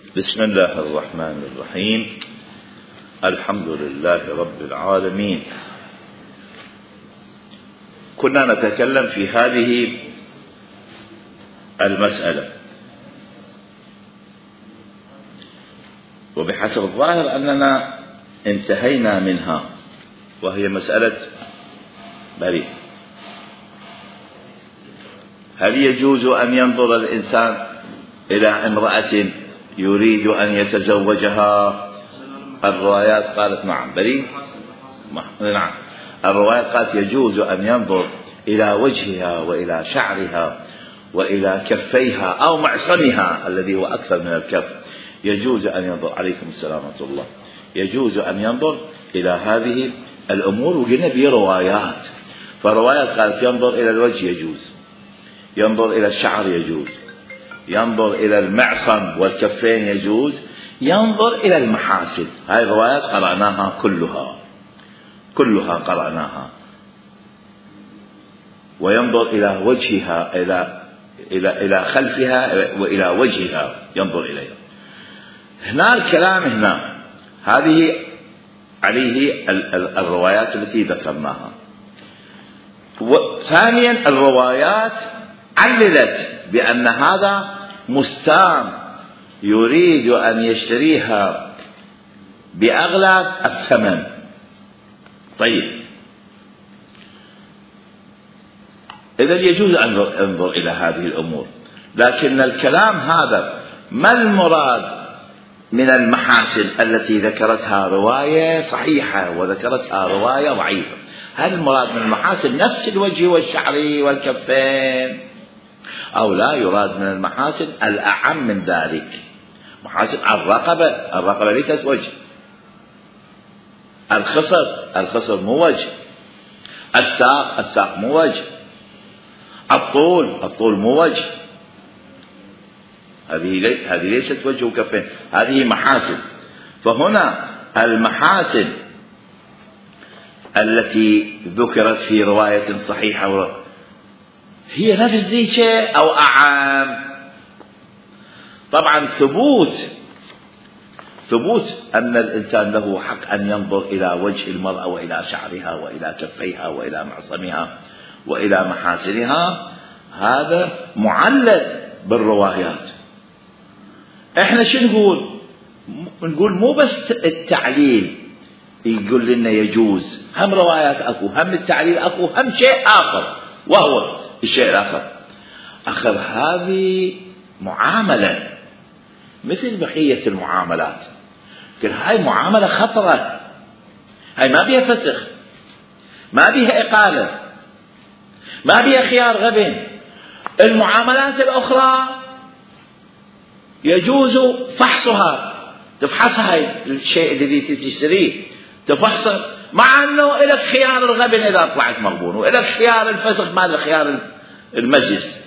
بسم الله الرحمن الرحيم. الحمد لله رب العالمين. كنا نتكلم في هذه المسألة، وبحسب الظاهر أننا انتهينا منها، وهي مسألة بريء. هل يجوز أن ينظر الإنسان إلى امرأة يريد أن يتزوجها؟ الروايات قالت نعم بريء. نعم، الروايات قالت يجوز أن ينظر إلى وجهها وإلى شعرها وإلى كفيها أو معصمها الذي هو أكثر من الكف. يجوز أن ينظر، عليكم السلام ورحمة الله، يجوز أن ينظر إلى هذه الأمور. وقلنا في روايات، فروايات قالت ينظر إلى الوجه يجوز، ينظر إلى الشعر يجوز، ينظر إلى المعصم والكفين يجوز، ينظر إلى المحاسن. هذه الروايات قرأناها كلها قرأناها. وينظر إلى وجهها، إلى خلفها وإلى وجهها ينظر إليها. هنا الكلام هنا هذه عليه الروايات التي ذكرناها. ثانيا الروايات عللت بأن هذا مستام يريد أن يشتريها بأغلى الثمن. طيب، إذا يجوز أن ننظر إلى هذه الأمور، لكن الكلام هذا ما المراد من المحاسن التي ذكرتها رواية صحيحة وذكرتها رواية ضعيفة؟ هل المراد من المحاسن نفس الوجه والشعر والكفين، أو لا يراد من المحاسن الأعم من ذلك؟ محاسن الرقبة ليست وجه، الخصر مو وجه، الساق مو وجه، الطول مو وجه. هذه ليست وجه وكفين، هذه محاسن. فهنا المحاسن التي ذكرت في رواية صحيحة هي نفس ذيك أو أعم. طبعا ثبوت أن الإنسان له حق أن ينظر إلى وجه المرأة وإلى شعرها وإلى كفيها وإلى معصمها وإلى محاسنها، هذا معلل بالروايات. احنا شو نقول مو بس التعليل يقول لنا يجوز، هم روايات أكو، هم التعليل أكو، هم شيء آخر، وهو الشيء الآخر أخذ هذه معاملة مثل بقية المعاملات. لكن هاي معاملة خطرة، هاي ما بيها فسخ، ما بيها إقالة، ما بيها خيار غبن. المعاملات الأخرى يجوز فحصها، تفحصها هاي الشيء الذي تشتريه، تفحصه، مع أنه إلى خيار الغبن إذا طلعت مغبون، وإلى خيار الفسخ مال خيار المجلس،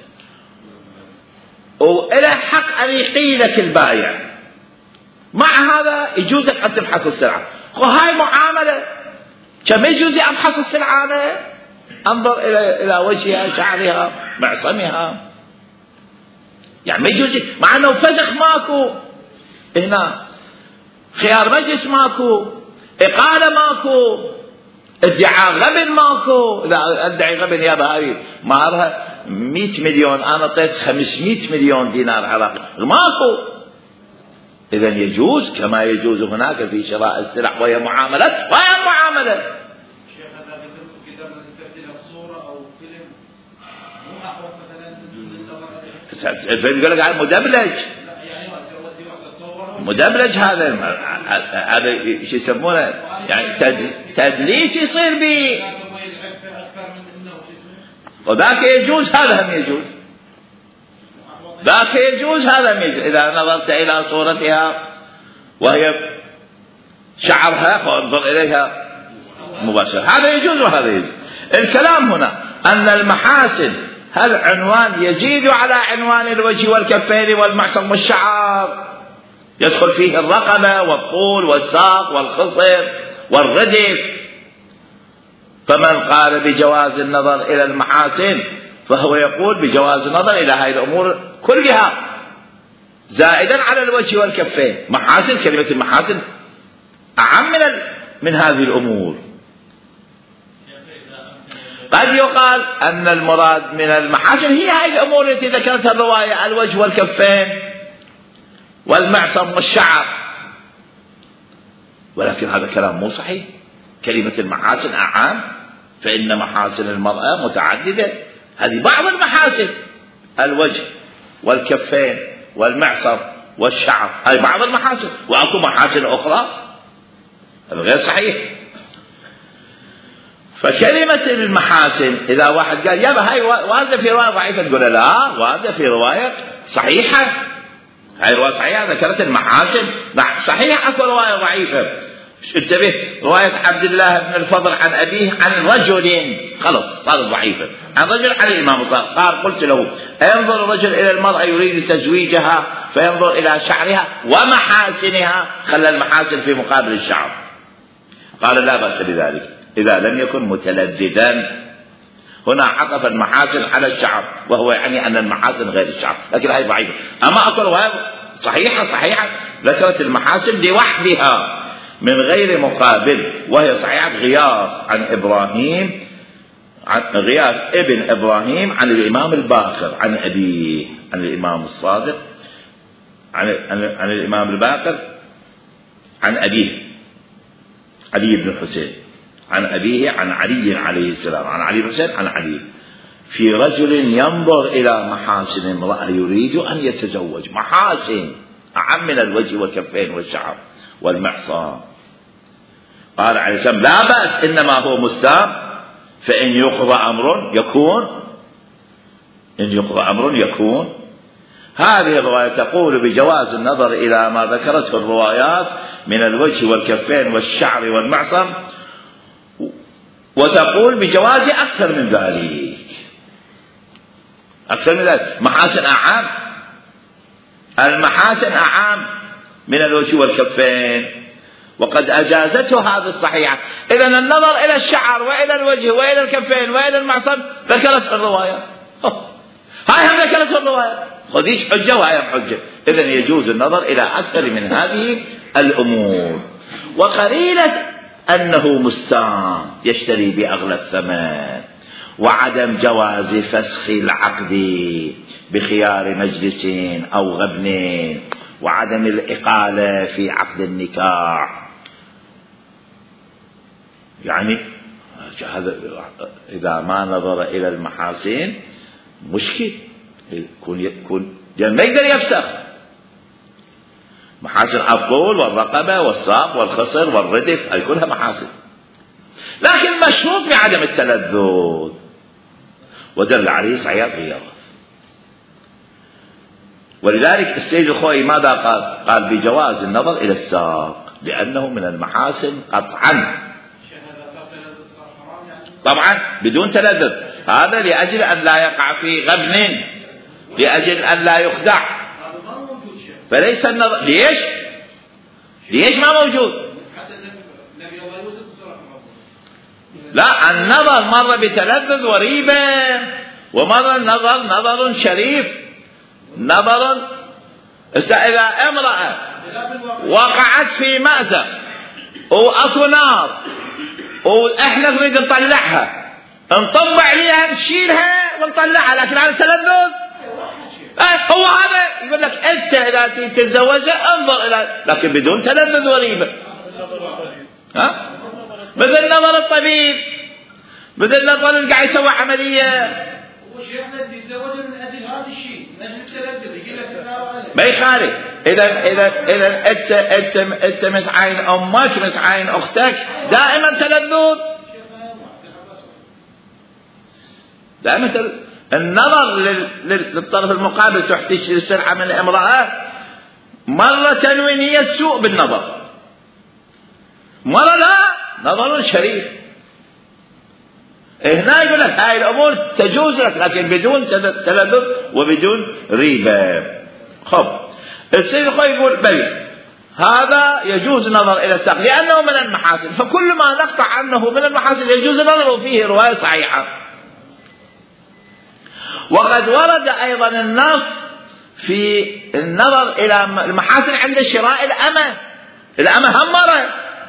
وإلى حق أن يقيلك البائع. مع هذا يجوزك أن تبحث السلعة. هاي معاملة، كم يجوز أبحث السلعة؟ أنا أنظر إلى وجهها، شعرها، معصمها، يعني ما يجوز، مع أنه فسخ ماكو، هنا خيار مجلس ماكو، إقالة ماكو، ادعاء غبن ماكو. إذا ادعي غبن يا بهاي مهرها 100 مليون، أنا أعطيت 500 مليون دينار عراقي، ماكو. إذا يجوز كما يجوز هناك في شراء السلع، وهي معاملة. شيخ هذا إذا نستخدم صورة أو فيلم مو أحوط مثلا الفيلم يقول لك على مدبلج، مدبلج. هذا شو يسمونه، يعني تدليس يصير به، وذاك يجوز، هذا هم يجوز، ذاك يجوز، هذا هم يجوز. إذا نظرت إلى صورتها وهي شعرها فانظر إليها مباشرة، هذا يجوز وهذا يجوز. الكلام هنا أن المحاسن هل عنوان يزيد على عنوان الوجه والكفين والمعصم والشعر، يدخل فيه الرقبة والطول والساق والخصر والردف. فمن قال بجواز النظر إلى المحاسن فهو يقول بجواز النظر إلى هذه الأمور كلها، زائدا على الوجه والكفين. محاسن، كلمة المحاسن أعم من هذه الأمور. قد يقال أن المراد من المحاسن هي هذه الأمور التي ذكرتها الرواية: الوجه والكفين والمعصم والشعر، ولكن هذا كلام مو صحيح. كلمة المحاسن أعام، فإن محاسن المرأة متعددة. هذه بعض المحاسن: الوجه والكفين والمعصم والشعر، هذه بعض المحاسن، وأكو محاسن أخرى. هذا غير صحيح. فكلمة المحاسن إذا واحد قال يابا هاي واردة في رواية ضعيفة، تقول لا، واردة في رواية صحيحة. هاي رواية صحيحة ذكرت المحاسن. صحيح أكو رواية ضعيفة، انتبه، رواية عبد الله بن الفضل عن أبيه عن رجل، خلص صارت ضعيفة، عن رجل عن الإمام الصادق قال: قلت له: ينظر الرجل إلى المرأة يريد تزويجها فينظر إلى شعرها ومحاسنها، خلى المحاسن في مقابل الشعر. قال: لا بأس بذلك إذا لم يكن متلذذا. هنا عطف المحاسن على الشعر، وهو يعني أن المحاسن غير الشعر، لكن هذه ضعيفة. أما أكو رواية صحيحة ذكرت المحاسن لوحدها من غير مقابل، وهي صحيحة غياث عن إبراهيم، عن غياث ابن إبراهيم عن الإمام الباقر عن أبيه، عن الإمام الصادق، عن الإمام الباقر عن أبيه علي بن الحسين، عن أبيه عن علي عليه السلام، عن علي بن الحسين عن علي، في رجل ينظر إلى محاسن امرأة يريد أن يتزوج. محاسن أعم من الوجه والكفين والشعر والمعصم. قال عليه السلام: لا بأس، إنما هو مستام، فإن يقضى أمر يكون، إن يقضى أمر يكون. هذه الرواية تقول بجواز النظر إلى ما ذكرته الروايات من الوجه والكفين والشعر والمعصم، وتقول بجواز أكثر من ذلك، أكثر من ذلك. محاسن أعام، المحاسن أعام من الوجه والكفين، وقد أجازته هذه الصحيحة. إذن النظر إلى الشعر وإلى الوجه وإلى الكفين وإلى المعصم ذكرت الرواية، هاي هم ذكرت الرواية، خذيش حجة وهاي حجة. إذن يجوز النظر إلى أكثر من هذه الأمور. وقليلة أنه مستام يشتري بأغلى الثمن، وعدم جواز فسخ العقد بخيار مجلس أو غبن، وعدم الإقالة في عقد النكاح. يعني هذا إذا ما نظر إلى المحاسن مشكل، يكون يعني ما يقدر يفسخ. محاسن الطول والرقبة والساق والخصر والردف، هذه كلها محاسن، لكن مشروط بعدم التلذذ، ودل عليه صحيح غياث. ولذلك السيد الخوئي ماذا قال؟ قال بجواز النظر إلى الساق لأنه من المحاسن قطعا، طبعا بدون تلذذ. هذا لأجل أن لا يقع في غبن، لأجل أن لا يخدع. فليس النظر. ليش ما موجود؟ لا، النظر مرة بتلذذ وريبة، ومرة النظر نظر شريف، نظر. إذا امرأة وقعت في مأزق وأكو نار وإحنا نريد نطلعها، نطبع عليها نشيلها ونطلعها، لكن على تلذذ هو هذا يقول لك أنت إذا تتزوجها انظر إلى، لكن بدون تلذذ وريبة. مثل نظر الطبيب، مثل نظر اللي قاعد يسوي عملية. وشيخنا تتزوج من أجل هذا الشيء، من أجل التلذذ، يجي لك ما يخالف. إذا أنت مسعين أمك مسعين أختك دائما تلذذ، دائما النظر للطرف المقابل تحتاج السلعة من الامرأة، مرة تنوي نية السوء بالنظر، مرة لا، نظر شريف. هنا يقول لك هاي الأمور تجوز لك، لكن بدون تلذذ وبدون ريبة. خب السيد الخوئي يقول بل هذا يجوز النظر إلى الساق لأنه من المحاسن، فكل ما نقطع عنه من المحاسن يجوز النظر فيه رواية صحيحة. وقد ورد أيضا النص في النظر إلى المحاسن عند شراء الأمة هم مرة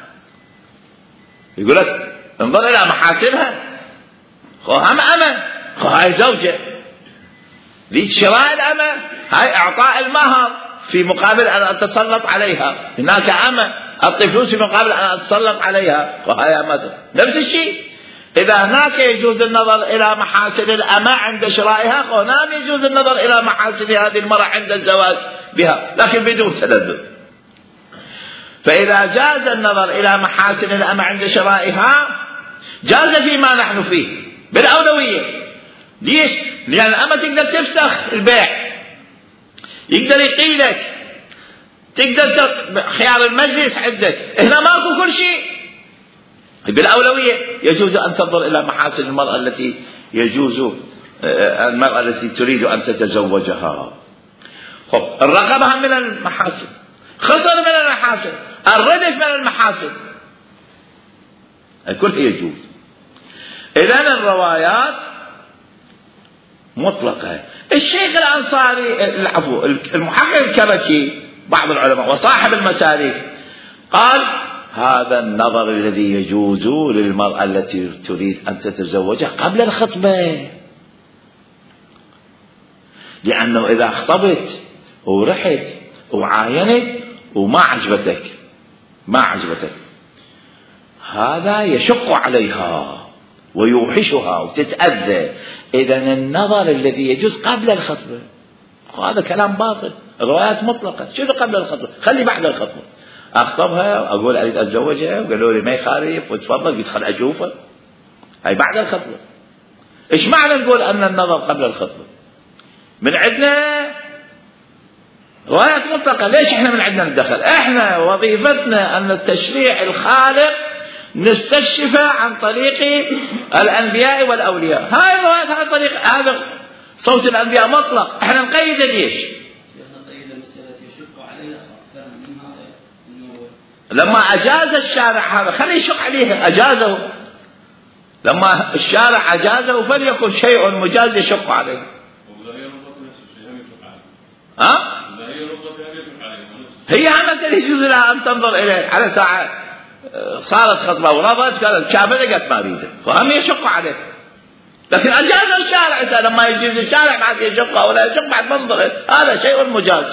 يقول لك انظر إلى محاسنها، هم أمة، هاي زوجة، ليش شراء الأمة؟ هاي إعطاء المهر في مقابل أن أتسلط عليها، هناك أمة أعطي فلوس في مقابل أن أتسلط عليها، وهي أمة. نفس الشيء إذا هناك يجوز النظر إلى محاسن الأمة عند شرائها، هناك يجوز النظر إلى محاسن هذه المرأة عند الزواج بها، لكن بدون تلذذ. فإذا جاز النظر إلى محاسن الأمة عند شرائها جاز فيما نحن فيه بالأولوية. ليش؟ لأن الأمة تقدر تفسخ البيع، يقدر يقيلك، تقدر خيار المجلس عندك، هنا ماكو كل شيء. بالأولوية يجوز أن تنظر إلى محاسن المرأة التي المرأة التي تريد أن تتزوجها. الرغبة من المحاسن، خسر من المحاسن، الردف من المحاسن، الكل يجوز. إذن الروايات مطلقة. الشيخ الأنصاري المحقق الكركي بعض العلماء وصاحب المسالك قال هذا النظر الذي يجوز للمرأة التي تريد أن تتزوجها قبل الخطبة، لأنه إذا خطبت ورحت وعاينت وما عجبتك هذا يشق عليها ويوحشها وتتأذى. إذن النظر الذي يجوز قبل الخطبة، هذا كلام باطل. الروايات مطلقة. شنو قبل الخطبة؟ خلي بعد الخطبة أخطبها وأقول أريد أتزوجها وقالوا لي ما يخالف وتفضل يدخل أشوفها، هاي بعد الخطبة. إيش معنى نقول أن النظر قبل الخطبة؟ من عندنا روايات مطلقة. ليش إحنا من عندنا ندخل؟ إحنا وظيفتنا أن التشريع الخالق نستكشفه عن طريق الأنبياء والأولياء. هاي الروايات عن طريق هذا صوت الأنبياء مطلق. إحنا نقيد ليش؟ لما أجاز الشارع هذا خليه يشق عليه، أجازه. لما الشارع أجازه فليكن شيء مجاز يشق عليه. هي عملت اللي يجوز لها أن تنظر إليه على ساعة صارت خطبة ورضت قالت شافت قالت ما أريده، فهم يشق عليه. لكن أجاز الشارع، لما يجوز الشارع بعد يشق ولا يشق بعد منظر، هذا شيء مجاز.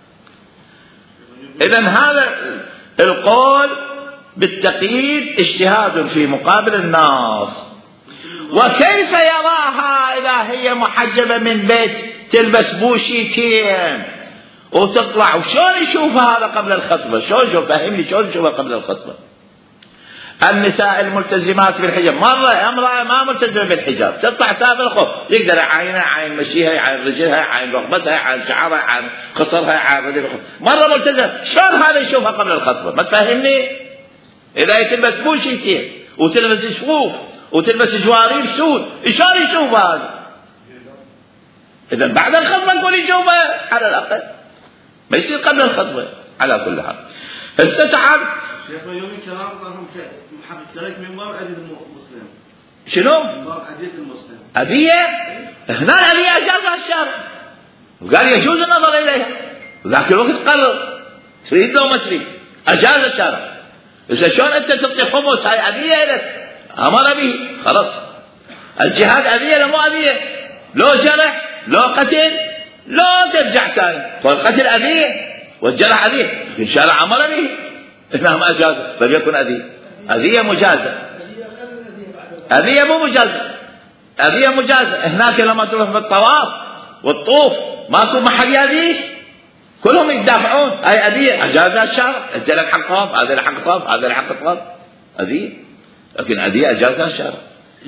إذن هذا القول بالتقييد اجتهاد في مقابل النص. وكيف يراها إذا هي محجبة من بيت تلبس بوشيتين وتطلع، وشون يشوفها هذا قبل الخطبة؟ شون يشوف؟ فهمني شون يشوفها قبل الخطبة؟ النساء الملتزمات بالحجاب، مرة امرأة ما ملتزمة بالحجاب تطلع سابق الخوف، يقدر يعاينها، يعاين مشيها، يعاين رجلها، يعاين رغبتها، يعاين شعرها، يعاين خصرها، يعاين رجلها. مرة ملتزمة، شلون هذا يشوفها قبل الخطبة؟ ما تفهمني؟ إذا تلبس بوشيتين وتلبس شفوف وتلبس جواريب سود، شلون يشوف هذا؟ إذا بعد الخطبة نقول يشوفها على الأقل، ما يصير قبل الخطبة. على كل حال استتعب شيخنا يومي كلام ظهرهم محقق من باب أدية المسلم. شنو؟ من باب أدية المسلم. أدية؟ هنا الأدية أجازها الشارع وقال يجوز النظر إليها، ذاك الوقت قرر تريد لو ما تريد، أجاز الشارع. إذا شلون أنت تعطي خمس هاي أدية لك؟ أمر به خلاص. الجهاد أدية لو مو أدية؟ لو جرح، لو قتل، لو ترجع ثاني، فالقتل أدية والجرح أدية، لكن الشارع أمر به إنهم أجازوا فليكن أذية. أذية مجازة، أذية مو مجازة، أذية مجازة. هناك لما تروح بالطواف والطوف ماكو محل يأذيك، كلهم يدافعون، هاي أذية أجازها الشارع، أنت لك حق طواف، هذا له حق طواف، هذا له حق طواف، أذية. لكن أذية أجازها الشارع،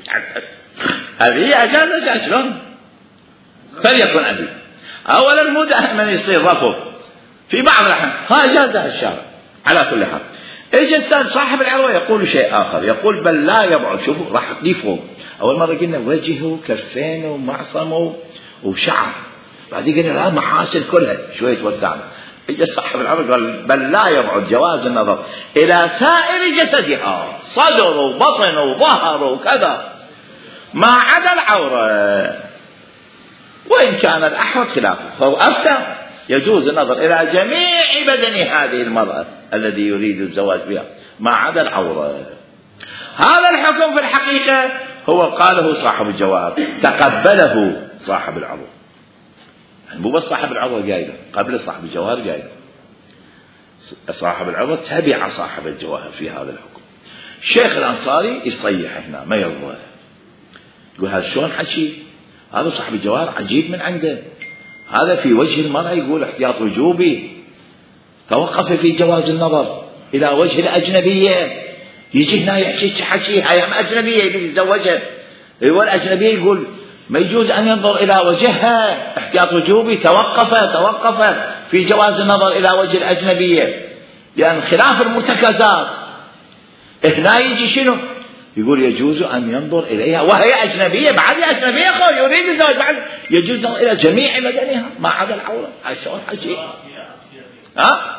أذية أجازها الشارع. شلون؟ فليكن أذية. أولا مو دائما يصير رفض، في بعض الأحيان ها أجازها الشارع. على كل حال اجى صاحب العروة يقول شيء آخر، يقول بل لا يبعد. شوفوا راح نضيفه، أول مرة قلنا وجهه كفين ومعصمه وشعر، بعدين قلنا لا محاسن كلها، شوية وسعنا. اجى صاحب العروة قال بل لا يبعد جواز النظر إلى سائر جسدها، صدر وبطن وظهر وكذا، ما عدا العورة. وإن كان الأحوط خلافه، فهو أفتى يجوز النظر إلى جميع بدن هذه المرأة الذي يريد الزواج بها ما عدا العورة. هذا الحكم في الحقيقة هو قاله صاحب الجواب، تقبله صاحب العروة، يعني مو بس صاحب العروة قايله، قبل صاحب الجوهر قايله. صاحب العروة تبع صاحب الجواهر في هذا الحكم. الشيخ الأنصاري يصيح هنا ما يرضى، يقول هذا شلون حكي؟ هذا صاحب الجواهر عجيب من عنده، هذا في وجه المرأة يقول احتياط وجوبي، توقف في جواز النظر إلى وجه الأجنبية، يجي هنا يحكي حكي هاي أجنبية يتزوجها، والأجنبية يقول ما يجوز أن ينظر إلى وجهها، احتياط وجوبي، توقف في جواز النظر إلى وجه الأجنبية، لأن خلاف المرتكزات. هنا يجي شنو؟ يقول يجوز أن ينظر إليها وهي أجنبية، بعد أجنبية قول يريد الزواج بعد يجوز أن إلى جميع بدنها ما عدا العورة. هاي شلون حكي؟ ها؟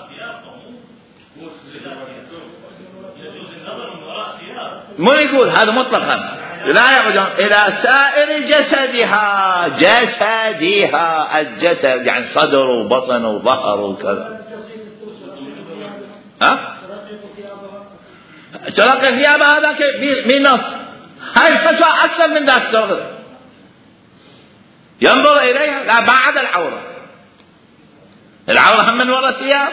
مو يقول هذا مطلقا، لا يعودون إلى سائر جسدها، الجسد يعني صدر وبطن وظهر وكذا. ها؟ تلقي ثيابها هذا من نص، هاي الفتوى أكثر من ذاك. ينظر إليها لا بعد العورة، العورة هم من وراء الثياب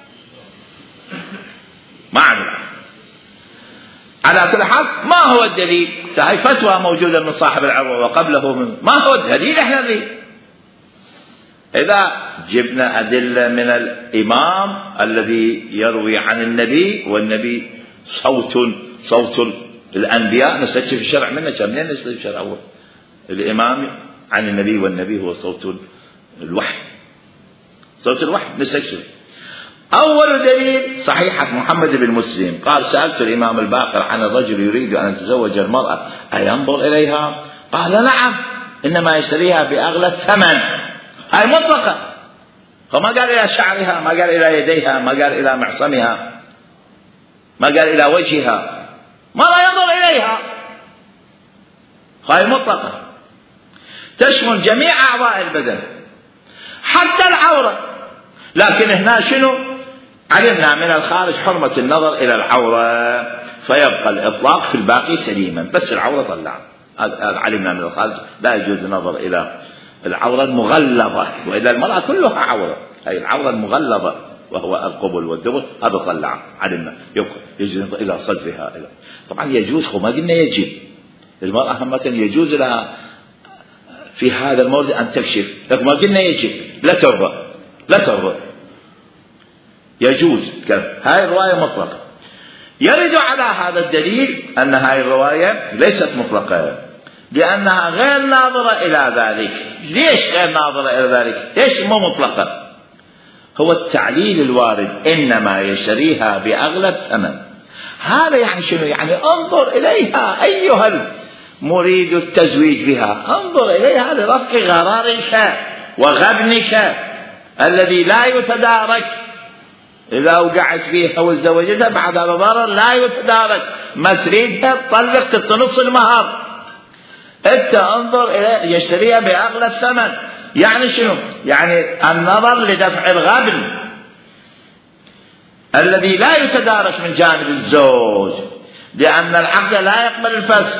ما عندنا. على كل حال ما هو الدليل؟ هاي فتوى موجودة من صاحب العروة وقبله من ما هو الدليل؟ احنا ذي إذا جبنا أدلة من الإمام الذي يروي عن النبي، والنبي صوت الأنبياء نستكشف الشرع منه، كم نستكشف الشرع هو الإمام عن النبي، والنبي هو صوت الوحي، صوت الوحي نستكشف. أول دليل صحيحة محمد بن مسلم قال سألت الإمام الباقر عن الرجل يريد أن يتزوج المرأة أينظر إليها؟ قال نعم، إنما يشتريها بأغلى الثمن. هاي مطلقة، فما قال إلى شعرها، ما قال إلى يديها، ما قال إلى معصمها، ما قال إلى وجهها، ما لا ينظر إليها. هاي مطلقة تشمل جميع أعضاء البدن حتى العورة. لكن هنا شنو؟ علمنا من الخارج حرمة النظر إلى العورة، فيبقى الإطلاق في الباقي سليما، بس العورة طلع. علمنا من الخارج لا يجوز النظر إلى العورة المغلظة، وإلى المرأة كلها عورة، هي العورة المغلظة وهو القبل والدبر، هذا طلع علمنا. يجوز النظر إلى صدرها، طبعا يجوز، ما قلنا يجب. المرأة همة يجوز لها في هذا المورد أن تكشف، لكن ما قلنا يجب، لا ترضى يجوز. هاي الرواية مطلقة. يرد على هذا الدليل أن هاي الرواية ليست مطلقة، لأنها غير ناظرة إلى ذلك. ليش غير ناظرة إلى ذلك؟ ليش مو مطلقة؟ هو التعليل الوارد إنما يشتريها بأغلى الثمن. هذا يعني شنو؟ يعني انظر إليها أيها المريد التزويج بها، انظر إليها لرفع غرارك وغبنك الذي لا يتدارك. إذا وقعت فيها وتزوجتها بعد هذا ضرر لا يتدارك، ما تريدها تطلق تنص المهر. أنت انظر إلى يشتريها بأغلى الثمن، يعني شنو؟ يعني النظر لدفع الغبن الذي لا يتدارك من جانب الزوج، لأن العقد لا يقبل الفسخ.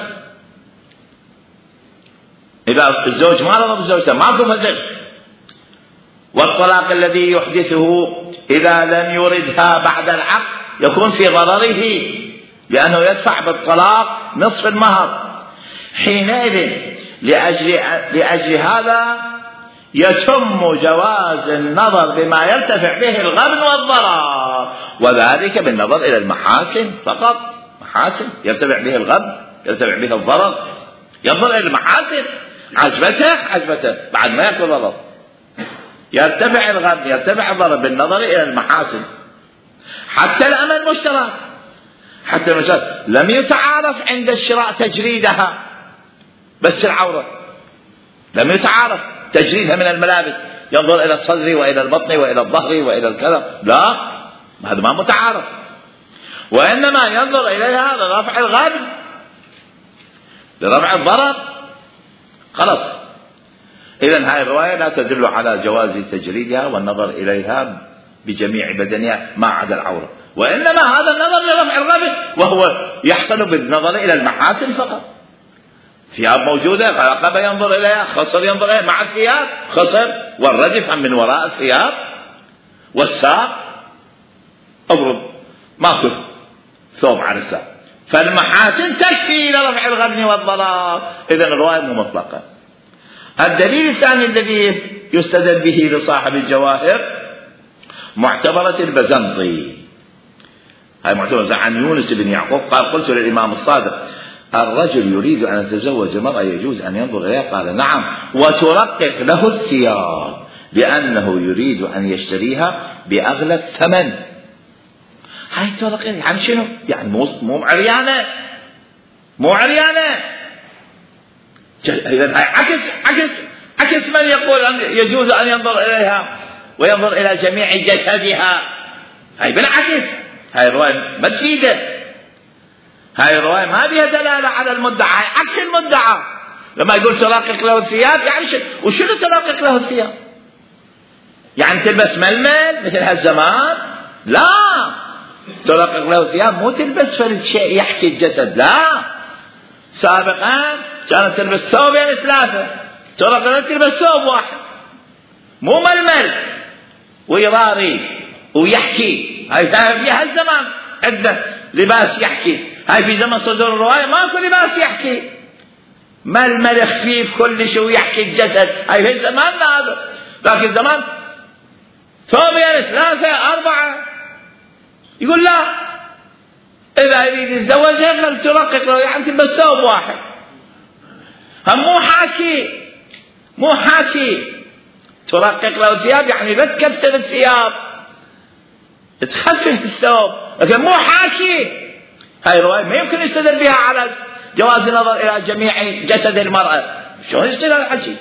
إذا الزوج ما رضى بزوجته ماكو فسخ. والطلاق الذي يحدثه إذا لم يردها بعد العقد يكون في ضرره، لأنه يدفع بالطلاق نصف المهر. حينئذ لأجل هذا يتم جواز النظر بما يرتفع به الغبن والضرر، وذلك بالنظر إلى المحاسن فقط. محاسن يرتفع به الغبن، يرتفع به الضرر، ينظر إلى المحاسن. عجبته بعد ما يكون ضرر، يرتفع الغبن يرتفع الضرر بالنظر إلى المحاسن. حتى الأمل مشترك، حتى المشترك لم يتعارف عند الشراء تجريدها، بس العورة لم يتعارف تجريدها من الملابس، ينظر إلى الصدر وإلى البطن وإلى الظهر وإلى الكلام، لا، هذا ما متعارف. وإنما ينظر إليها لرفع الغبن، لرفع الضرر. خلاص إذن هذه الرواية لا تدل على جواز تجريدها والنظر إليها بجميع بدنها ما عدا العورة، وإنما هذا النظر لرفع الغبن، وهو يحصل بالنظر إلى المحاسن فقط. ثياب موجودة، رقبة ينظر إليها، خصر ينظر إليها، مع الثياب خصر، والردف من وراء الثياب، والساق اضرب ماكو ثوب على الساق، فالمحاسن تكفي لرفع الغبن والضرر. إذن الرواية مو مطلقة. الدليل الثاني الذي يستدل به لصاحب الجواهر معتبرة البزنطي، هاي معتبرة عن يونس بن يعقوب قال: قلت للإمام الصادق: الرجل يريد أن يتزوج امرأة يجوز أن ينظر إليها؟ قال: نعم، وترقق له الثياب لأنه يريد أن يشتريها بأغلى الثمن. هاي ترقق يعني شنو؟ يعني مو عريانة، مو عريانة. إذن هاي عكس من يقول أن يجوز أن ينظر إليها وينظر إلى جميع جسدها. هاي بالعكس، هاي الرواية ما تفيده، هاي الرواية ما بها دلالة على المدعى، هاي عكس المدعى. لما يقول ترقق له الثياب يعني وشنو ترقق له الثياب؟ يعني تلبس ململ مثل هالزمان؟ لا، ترقق له الثياب مو تلبس فرد شيء يحكي الجسد، لا. سابقا كانت تلبس ثوبين ثلاثة، ترقق تلبس ثوب واحد، مو ململ ويراري ويحكي. هاي في هالزمان عدة لباس يحكي، هاي في زمن صدور الرواية ماكو لباس يحكي، ململ خفيف كل شيء ويحكي الجسد. هاي في زماننا هذا، لكن زمان ثوبين ثلاثة أربعة. يقول لا، إذا يريد يتزوجها فلترقق له يعني تلبس ثوب واحد. هم مو حاكي ترقق له الثياب يعني لا تكثر الثياب، تخفف الثوب، لكن مو حاكي. هاي الرواية ما يمكن يستدل بها على جواز النظر إلى جميع جسد المرأة. شلون يصير هذا الحكي؟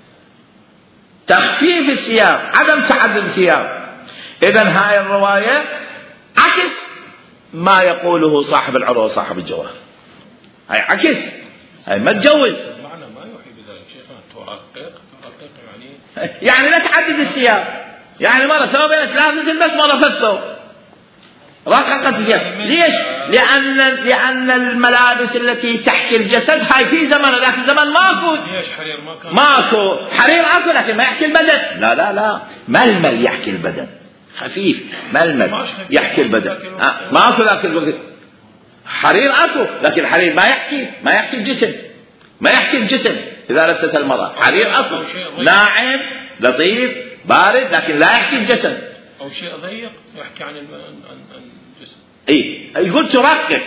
تخفيف الثياب، عدم تعدد الثياب. إذن هاي الرواية عكس ما يقوله صاحب العروة وصاحب الجواهر، هاي عكس، هاي ما تجوز. معنى ما يوحي بذلك شيخنا ترقق يعني لا تعدد الثياب، يعني مرة ثوبين ثلاثة تلبس مرة ثوب، رققت الثياب. ليش؟ لأن الملابس التي تحكي الجسد هاي في زمن، لكن زمن ماكو. ليش حرير ما كان؟ ماكو حرير، اكو لكن ما يحكي البدن. لا، ململ يحكي البدن، خفيف ململ يحكي البدن. ماكو لكن حرير اكو، لكن الحرير ما يحكي الجسم، ما يحكي الجسم. إذا لبست المرأة حرير اكو ناعم لطيف بارد، لكن لا يحكي الجسم. أو شيء ضيق يحكي عن الجسم. يقول ترقق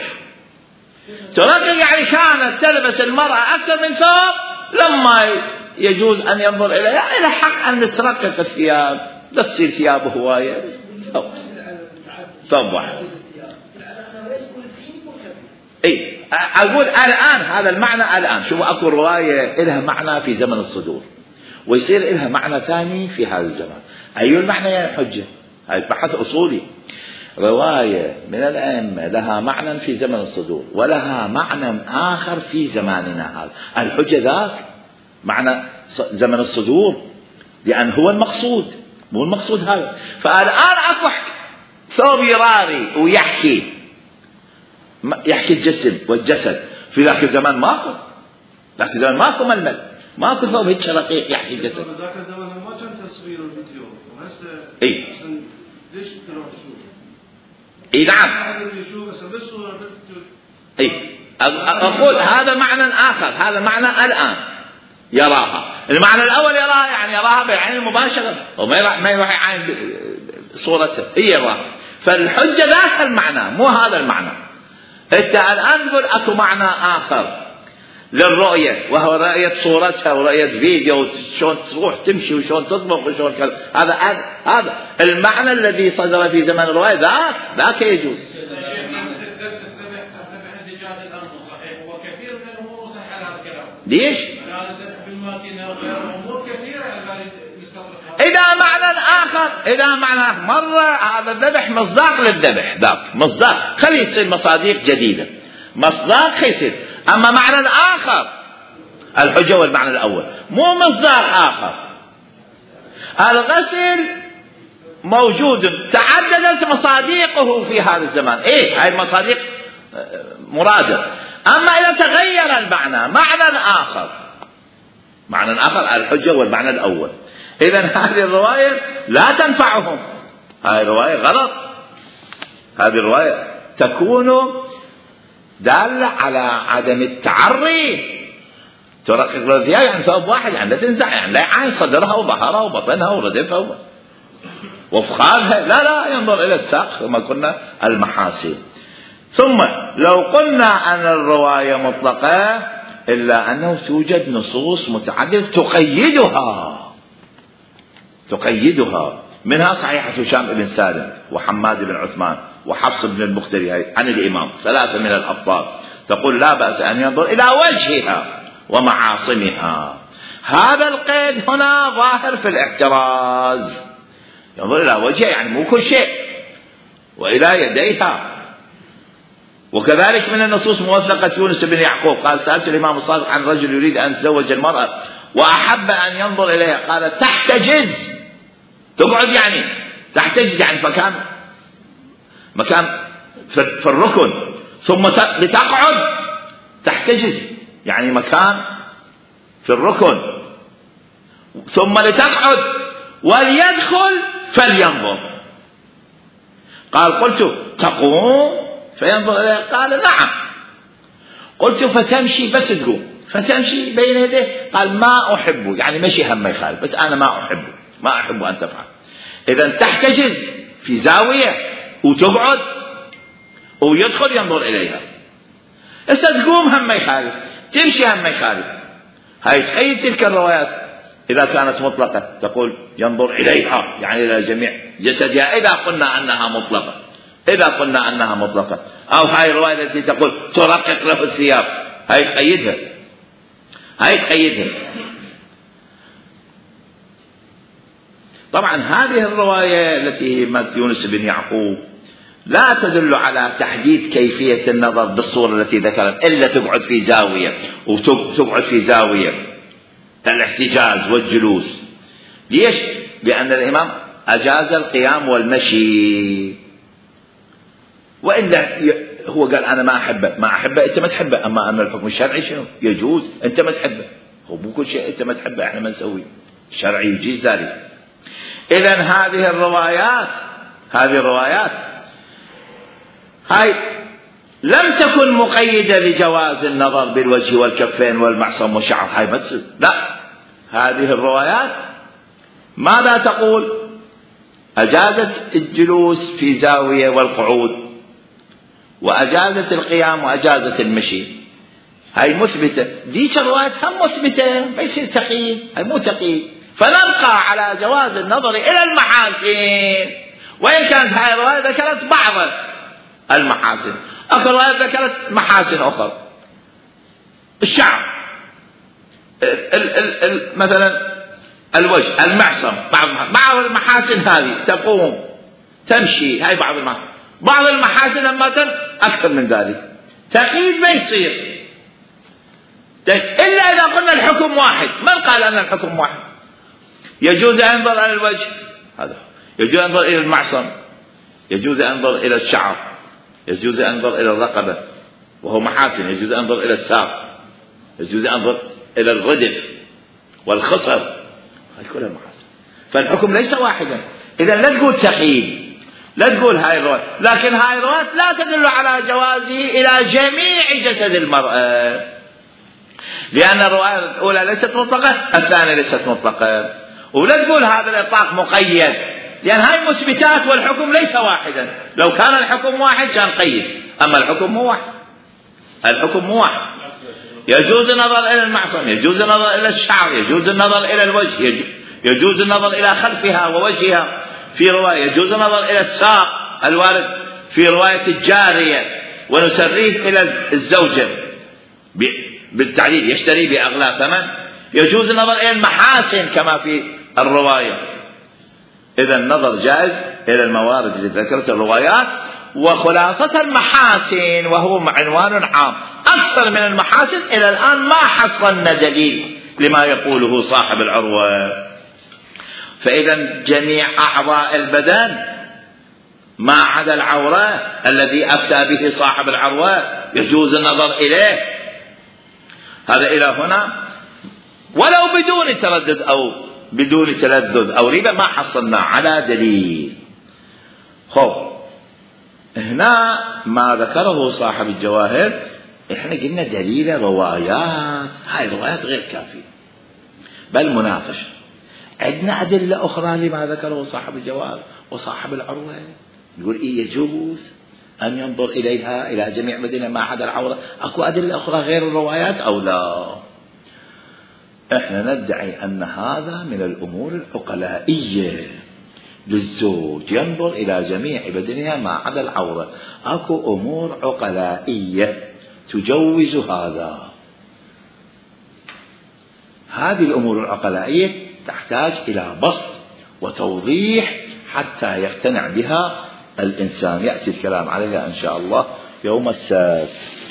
يعني كانت تلبس المرأة أكثر من ثوب، لما يجوز أن ينظر إليها إلى حق أن ترقق الثياب، لا تصير ثيابه هواية، ثوب واحد. أقول الآن هذا المعنى الآن. شوفوا أكو رواية إلها معنى في زمن الصدور ويصير إلها معنى ثاني في هذا الزمان. أي المعنى يا حجة؟ هذا بحث أصولي. رواية من الأئمة لها معنى في زمن الصدور ولها معنى آخر في زماننا هذا. الحجة ذاك معنى زمن الصدور، لأن هو المقصود، مو المقصود هذا. فالآن أكو ثوب يراري ويحكي الجسم والجسد، في ذاك الزمان ماكو، ذاك الزمان ماكو ململ، ماكو ثوب هيك رقيق يحكي الجسد. ذاك الزمان ما كان تصوير الفيديو، وهسه ليش تروح تشوف؟ نعم. أقول هذا معنى آخر، هذا معنى الآن يراها. المعنى الأول يراها يعني يراها بالعين المباشرة، وما يروح يعاين صورتها، هي يراها. فالحجة ذاك المعنى، مو هذا المعنى. أنت الآن تقول أكو معنى آخر للرؤية، وهو رؤية صورتها ورؤية فيديو، شلون تروح تمشي وشلون تطبخ وشلون كذا. هذا المعنى الذي صدر في زمن الرواية، ذاك يجوز. ليش؟ إذا معنى مرة هذا الذبح مصداق للذبح، ذاك مصداق، خلي يصير مصاديق جديدة، مصداق يصير. أما معنى آخر الحجة والمعنى الأول، مو مصداق آخر. الغسل موجود، تعددت مصادقه في هذا الزمان، هاي المصادق مرادة. أما إذا تغير المعنى معنى آخر الحجة والمعنى الأول، إذن هذه الرواية لا تنفعهم، هذه الرواية غلط، هذه الرواية تكون دالة على عدم التعري. ترقق الثياب يعني ثوب واحد، يعني لا تنزع، يعني لا يعاين صدرها وظهرها وبطنها وردفها وفخاذها، لا ينظر إلى الساق كما قلنا المحاسن. ثم لو قلنا أن الرواية مطلقة إلا أنه توجد نصوص متعددة تقيدها، منها صحيحة هشام بن سالم وحماد بن عثمان وحفص بن المختري عن الإمام، 3 من الأبطال، تقول لا بأس أن ينظر إلى وجهها ومعاصمها. هذا القيد هنا ظاهر في الاحتراز، ينظر إلى وجهها يعني مو كل شيء، وإلى يديها. وكذلك من النصوص موثقة يونس بن يعقوب قال سألت الإمام الصادق عن رجل يريد أن يتزوج المرأة وأحب أن ينظر إليها، قال تحتجز، تقعد يعني تحتجز يعني مكان في الركن، ثم لتقعد، تحتجز يعني مكان في الركن ثم لتقعد، وليدخل فلينظر. قال قلت تقوم فينظر إليه؟ قال نعم. قلت فتمشي، بس تقوم فتمشي بين يديه؟ قال ما أحب، يعني مشي هم ما يخالف، بس أنا ما أحب أن تفعل. إذن تحتجز في زاوية وتقعد ويدخل ينظر إليها، تقوم هم ما يخالف، تمشي هم ما يخالف. هاي تقيد تلك الروايات إذا كانت مطلقة، تقول ينظر إليها يعني إلى جميع جسدها، إذا قلنا أنها مطلقة. أو هاي الرواية التي تقول ترقق له الثياب، هاي تقيدها. طبعا هذه الرواية التي مات يونس بن يعقوب لا تدل على تحديد كيفية النظر بالصورة التي ذكرت، إلا تقعد في زاوية الاحتجاز والجلوس. ليش؟ لأن الإمام أجاز القيام والمشي، وإلا هو قال أنا ما أحبه أنت ما تحبه. أما أن الحكم الشرعي شنو؟ يجوز أنت ما تحبه، هو مو كل شيء أنت ما تحبه إحنا ما نسويه، الشرعي يجيز ذلك. إذن هذه الروايات هاي لم تكن مقيدة لجواز النظر بالوجه والكفين والمعصم والشعر، هاي بس لا، هذه الروايات ماذا تقول؟ أجازت الجلوس في زاوية والقعود، وأجازت القيام، وأجازت المشي. هاي مثبتة، ديك الروايات هم مثبتة، ما يصير تقييد، هاي مو تقييد. فنبقى على جواز النظر إلى المحاسن، وإن كانت هاي الرواية ذكرت بعض المحاسن، أخرى رواية ذكرت محاسن أخرى، الشعر مثلا الوجه، المعصم، بعض المحاسن هذه تقوم تمشي، هاي بعض المحاسن لما أكثر من ذلك. تقييد ما يصير إلا إذا قلنا الحكم واحد. من قال أن الحكم واحد؟ يجوز أن ينظر إلى الوجه، هذا يجوز أن ينظر إلى المعصم، يجوز أن ينظر إلى الشعر، يجوز أن ينظر إلى الرقبة وهو محاسن، يجوز أن ينظر إلى الساق، يجوز أن ينظر إلى الردف والخصر، هاي كلها محاسن. فالحكم ليس واحدا. إذا لا تقول تقييد، لا تقول هاي الرواية، لكن هاي الرواية لا تدل على جوازه إلى جميع جسد المرأة، لأن الرواية الأولى ليست مطلقة، الثانية ليست مطلقة. ولا تقول هذا الإطلاق مقيد، لأن هاي مثبتات والحكم ليس واحدا. لو كان الحكم واحد كان قيد، أما الحكم مو واحد، يجوز النظر إلى المعصم، يجوز النظر إلى الشعر، يجوز النظر إلى الوجه، يجوز النظر إلى خلفها ووجهها في رواية، يجوز النظر إلى الساق الوارد في رواية الجارية، ونسريه إلى الزوجة بالتعليل يشتري بأغلى ثمن، يجوز النظر إلى المحاسن كما في الرواية. إذا النظر جائز إلى الموارد التي ذكرت الروايات، وخلاصة المحاسن، وهو عنوان عام أكثر من المحاسن، إلى الآن ما حصلنا دليل لما يقوله صاحب العروة. فإذا جميع أعضاء البدن ما عدا العورة الذي أفتى به صاحب العروة يجوز النظر إليه. هذا إلى هنا ولو بدون تردد أو بدون تلذذ أو ريبة ما حصلنا على دليل. خب هنا ما ذكره صاحب الجواهر احنا قلنا دليل روايات، هاي الروايات غير كافية بل مناقشة. عندنا أدلة أخرى لما ذكره صاحب الجواهر وصاحب العروة، يقول إيه يجوز أن ينظر إليها إلى جميع بدنها ما عدا العورة. أكو أدلة أخرى غير الروايات أو لا؟ احنا ندعي أن هذا من الأمور العقلائية، للزوج ينظر إلى جميع بدنها ما عدا العورة. أكو أمور عقلائية تجوز هذا. هذه الأمور العقلائية تحتاج إلى بسط وتوضيح حتى يقتنع بها الإنسان. يأتي الكلام عليها إن شاء الله يوم السبت.